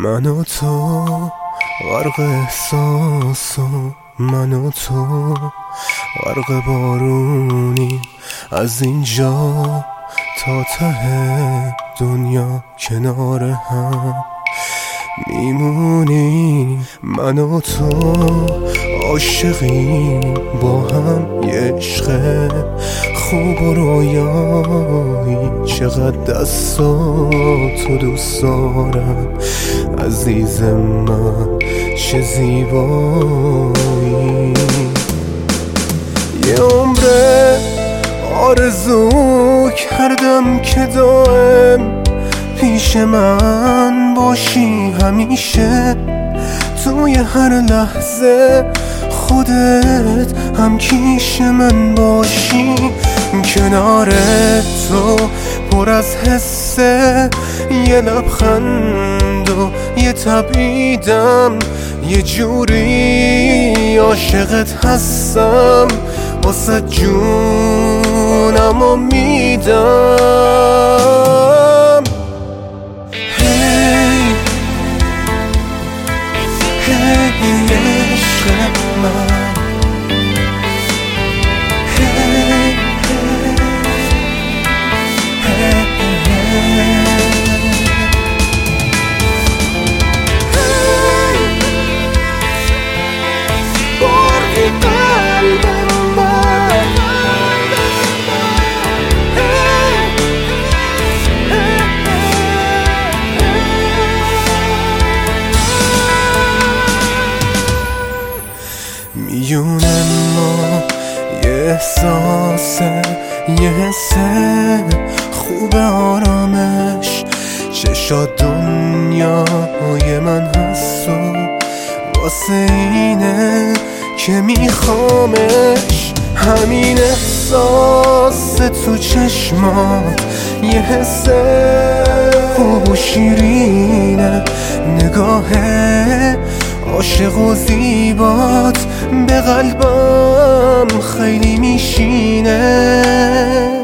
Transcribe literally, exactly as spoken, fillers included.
من و تو غرق احساس و من و تو غرق بارونی، از اینجا تا ته دنیا کنار هم میمونی. من و تو عاشقیم با هم، یه عشق خوب و رویایی، چقدر دستاتو دوست دارم عزیز من، چه زیبایی. یه عمره آرزو کردم که دائم پیش من باشی، همیشه توی هر لحظه خودت هم کیش من باشی. کنار تو پر از حسه، یه لبخند و یه تبعیدم، یه جوری عاشقت هستم، واسه جونم و میدم. هی هی عشق من، میونه ما یه احساسه، یه حسه خوب آرامش، چشات دنیای من هست و واسه اینه که میخوامش. همین احساس تو چشمات یه حسه خوب و شیرینه، نگاهه عاشق و زیبات به قلبم خیلی میشینه.